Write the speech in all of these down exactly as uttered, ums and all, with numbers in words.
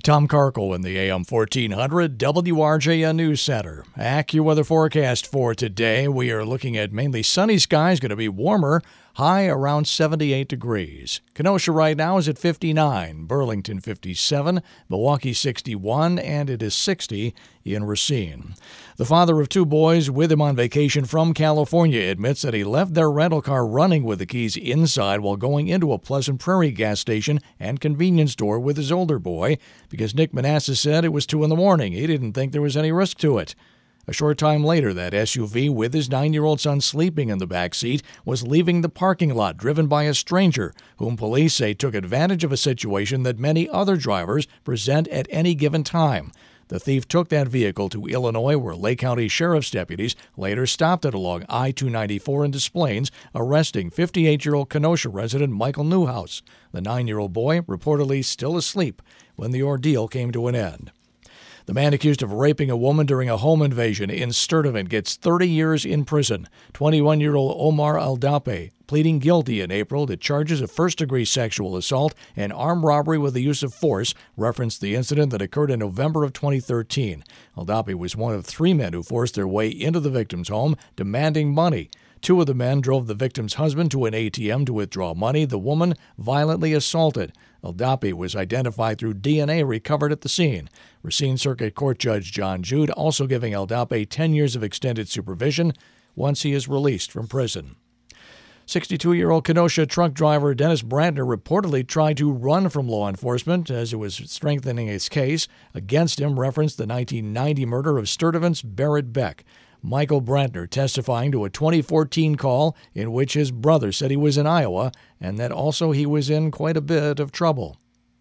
Tom Karkel in the A M fourteen hundred W R J N News Center. AccuWeather forecast for today. We are looking at mainly sunny skies, going to be warmer, high around seventy-eight degrees. Kenosha right now is at fifty-nine, Burlington fifty-seven, Milwaukee sixty-one, and it is sixty in Racine. The father of two boys with him on vacation from California admits that he left their rental car running with the keys inside while going into a Pleasant Prairie gas station and convenience store with his older boy because Nick Manassas said it was two in the morning. He didn't think there was any risk to it. A short time later, that S U V with his nine-year-old son sleeping in the back seat was leaving the parking lot driven by a stranger whom police say took advantage of a situation that many other drivers present at any given time. The thief took that vehicle to Illinois, where Lake County Sheriff's deputies later stopped it along I two ninety-four in Des Plaines, arresting fifty-eight-year-old Kenosha resident Michael Newhouse. The nine-year-old boy reportedly still asleep when the ordeal came to an end. The man accused of raping a woman during a home invasion in Sturtevant gets thirty years in prison. twenty-one-year-old Omar Aldape pleading guilty in April to charges of first-degree sexual assault and armed robbery with the use of force, referenced the incident that occurred in November of twenty thirteen. Aldape was one of three men who forced their way into the victim's home, demanding money. Two of the men drove the victim's husband to an A T M to withdraw money. The woman violently assaulted. Aldape was identified through D N A recovered at the scene. Racine Circuit Court Judge John Jude also giving Aldape ten years of extended supervision once he is released from prison. sixty-two-year-old Kenosha truck driver Dennis Brantner reportedly tried to run from law enforcement as it was strengthening its case against him, referenced the nineteen ninety murder of Sturtevant's Barrett Beck. Michael Brantner testifying to a twenty fourteen call in which his brother said he was in Iowa and that also he was in quite a bit of trouble.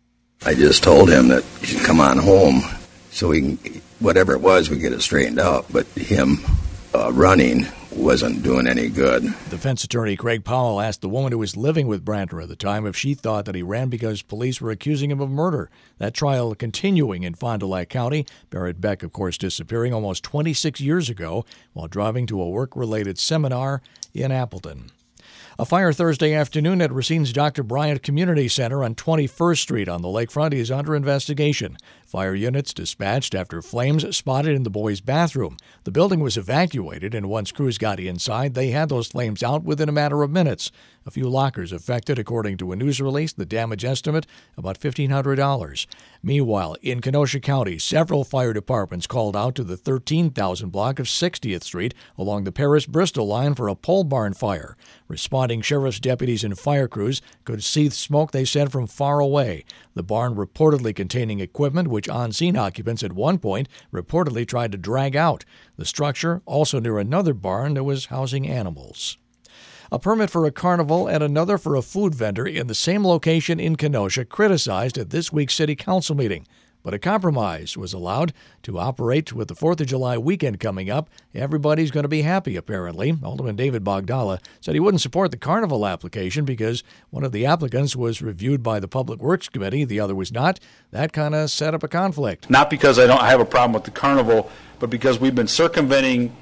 I just told him that he should come on home so we can, whatever it was, we get it straightened out. But him uh, running wasn't doing any good. Defense attorney Craig Powell asked the woman who was living with Brantner at the time if she thought that he ran because police were accusing him of murder. That trial continuing in Fond du Lac County. Barrett Beck, of course, disappearing almost twenty-six years ago while driving to a work-related seminar in Appleton. A fire Thursday afternoon at Racine's Doctor Bryant Community Center on twenty-first Street on the lakefront is under investigation. Fire units dispatched after flames spotted in the boys' bathroom. The building was evacuated, and once crews got inside, they had those flames out within a matter of minutes. A few lockers affected, according to a news release. The damage estimate, about fifteen hundred dollars. Meanwhile, in Kenosha County, several fire departments called out to the thirteen thousand block of sixtieth Street along the Paris-Bristol line for a pole barn fire. Responding sheriff's deputies and fire crews could see smoke they said from far away. The barn reportedly containing equipment which on-scene occupants at one point reportedly tried to drag out. The structure also near another barn that was housing animals. A permit for a carnival and another for a food vendor in the same location in Kenosha criticized at this week's city council meeting. But a compromise was allowed to operate with the fourth of July weekend coming up. Everybody's going to be happy, apparently. Alderman David Bogdala said he wouldn't support the carnival application because one of the applicants was reviewed by the Public Works Committee, the other was not. That kind of set up a conflict. Not because I don't have a problem with the carnival, but because we've been circumventing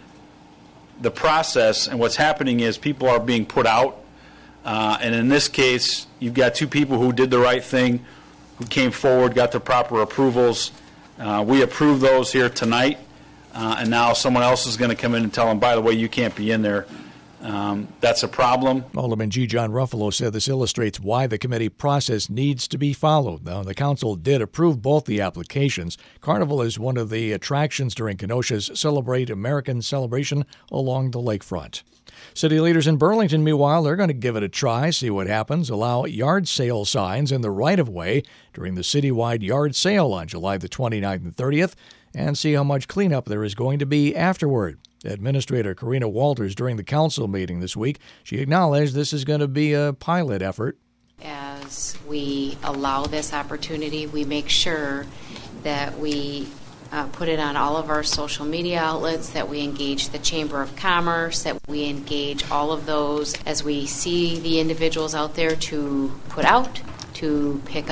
the process, and what's happening is people are being put out. Uh, and in this case, you've got two people who did the right thing, who came forward, got the proper approvals. Uh, we approved those here tonight, uh, and now someone else is going to come in and tell them, by the way, you can't be in there. Um, that's a problem. Alderman G. John Ruffalo said this illustrates why the committee process needs to be followed. Now, the council did approve both the applications. Carnival is one of the attractions during Kenosha's Celebrate American celebration along the lakefront. City leaders in Burlington, meanwhile, they're going to give it a try, see what happens, allow yard sale signs in the right-of-way during the citywide yard sale on July the twenty-ninth and thirtieth, and see how much cleanup there is going to be afterward. Administrator Karina Walters, during the council meeting this week, she acknowledged this is going to be a pilot effort. As we allow this opportunity, we make sure that we uh, put it on all of our social media outlets, that we engage the Chamber of Commerce, that we engage all of those as we see the individuals out there to put out, to pick up.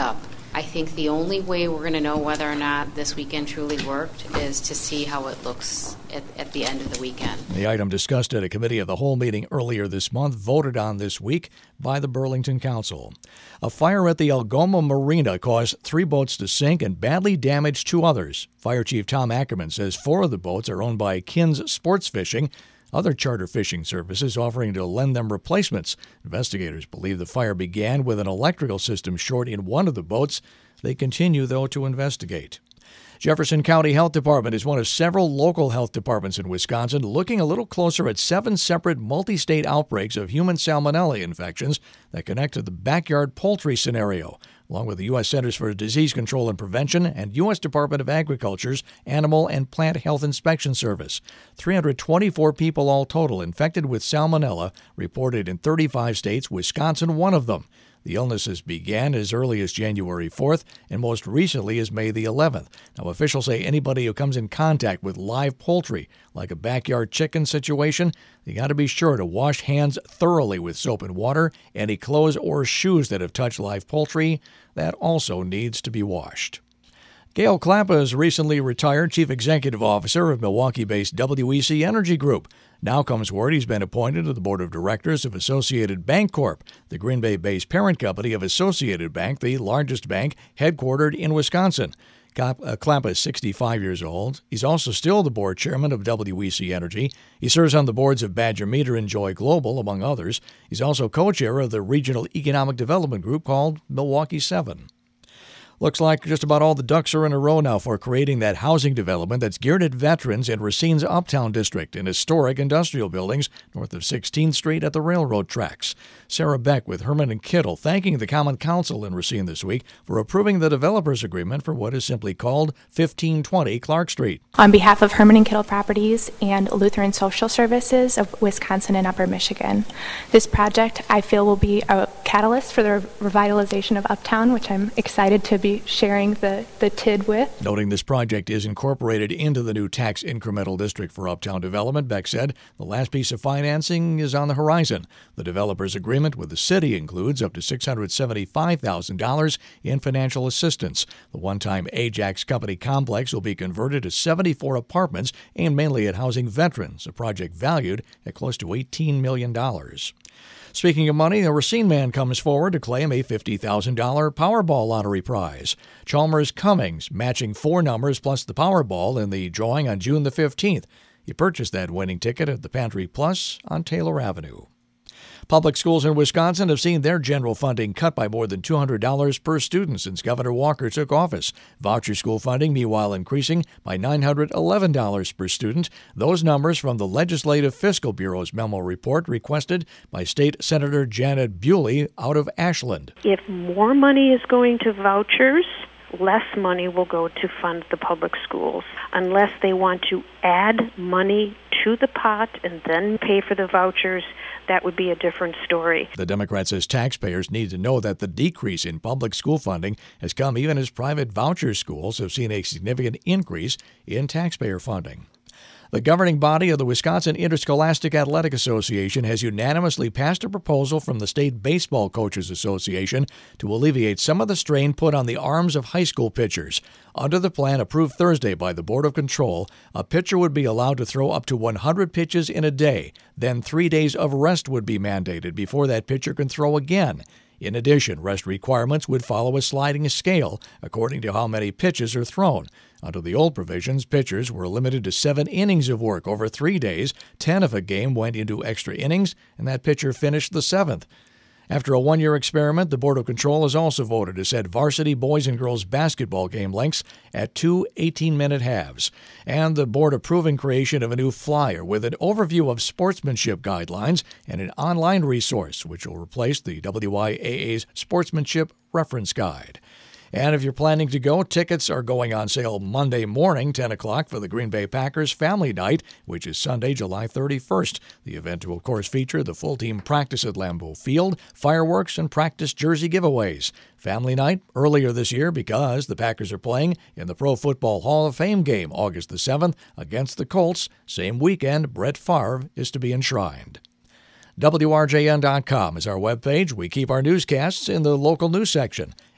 I think the only way we're going to know whether or not this weekend truly worked is to see how it looks at, at the end of the weekend. The item discussed at a committee of the whole meeting earlier this month, voted on this week by the Burlington Council. A fire at the Algoma Marina caused three boats to sink and badly damaged two others. Fire Chief Tom Ackerman says four of the boats are owned by Kins Sports Fishing, other charter fishing services offering to lend them replacements. Investigators believe the fire began with an electrical system short in one of the boats. They continue, though, to investigate. Jefferson County Health Department is one of several local health departments in Wisconsin looking a little closer at seven separate multi-state outbreaks of human salmonella infections that connect to the backyard poultry scenario, along with the U S Centers for Disease Control and Prevention and U S Department of Agriculture's Animal and Plant Health Inspection Service. three hundred twenty-four people all total infected with salmonella reported in thirty-five states, Wisconsin one of them. The illnesses began as early as January fourth and most recently as May the eleventh. Now, officials say anybody who comes in contact with live poultry, like a backyard chicken situation, you got to be sure to wash hands thoroughly with soap and water. Any clothes or shoes that have touched live poultry, that also needs to be washed. Gale Klappa is recently retired Chief Executive Officer of Milwaukee-based W E C Energy Group. Now comes word he's been appointed to the board of directors of Associated Bank Corp, the Green Bay-based parent company of Associated Bank, the largest bank headquartered in Wisconsin. Klappa is sixty-five years old. He's also still the board chairman of W E C Energy. He serves on the boards of Badger Meter and Joy Global, among others. He's also co-chair of the regional economic development group called Milwaukee seven. Looks like just about all the ducks are in a row now for creating that housing development that's geared at veterans in Racine's Uptown District in historic industrial buildings north of sixteenth Street at the railroad tracks. Sarah Beck with Herman and Kittle thanking the Common Council in Racine this week for approving the developer's agreement for what is simply called fifteen twenty Clark Street. On behalf of Herman and Kittle Properties and Lutheran Social Services of Wisconsin and Upper Michigan, this project I feel will be a catalyst for the revitalization of Uptown, which I'm excited to be sharing the, the T I D with. Noting this project is incorporated into the new tax incremental district for Uptown development, Beck said the last piece of financing is on the horizon. The developer's agreement with the city includes up to six hundred seventy-five thousand dollars in financial assistance. The one-time Ajax Company complex will be converted to seventy-four apartments aimed mainly at housing veterans, a project valued at close to eighteen million dollars. Speaking of money, a Racine man comes forward to claim a fifty thousand dollars Powerball lottery prize. Chalmers Cummings matching four numbers plus the Powerball in the drawing on June the fifteenth. He purchased that winning ticket at the Pantry Plus on Taylor Avenue. Public schools in Wisconsin have seen their general funding cut by more than two hundred dollars per student since Governor Walker took office. Voucher school funding, meanwhile, increasing by nine hundred eleven dollars per student. Those numbers from the Legislative Fiscal Bureau's memo report requested by State Senator Janet Bewley out of Ashland. If more money is going to vouchers, less money will go to fund the public schools. Unless they want to add money to the pot and then pay for the vouchers, that would be a different story. The Democrat says taxpayers need to know that the decrease in public school funding has come even as private voucher schools have seen a significant increase in taxpayer funding. The governing body of the Wisconsin Interscholastic Athletic Association has unanimously passed a proposal from the State Baseball Coaches Association to alleviate some of the strain put on the arms of high school pitchers. Under the plan approved Thursday by the Board of Control, a pitcher would be allowed to throw up to one hundred pitches in a day. Then three days of rest would be mandated before that pitcher can throw again. In addition, rest requirements would follow a sliding scale according to how many pitches are thrown. Under the old provisions, pitchers were limited to seven innings of work over three days. Ten if a game went into extra innings, and that pitcher finished the seventh. After a one-year experiment, the Board of Control has also voted to set varsity boys and girls basketball game lengths at two eighteen-minute halves. And the board approving creation of a new flyer with an overview of sportsmanship guidelines and an online resource, which will replace the W I A A's Sportsmanship Reference Guide. And if you're planning to go, tickets are going on sale Monday morning, ten o'clock, for the Green Bay Packers Family Night, which is Sunday, July thirty-first. The event will, of course, feature the full team practice at Lambeau Field, fireworks, and practice jersey giveaways. Family Night earlier this year because the Packers are playing in the Pro Football Hall of Fame game August the seventh against the Colts. Same weekend, Brett Favre is to be enshrined. W R J N dot com is our webpage. We keep our newscasts in the local news section.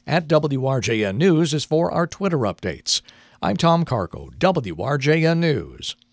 At W R J N News is for our Twitter updates. I'm Tom Carco, W R J N News.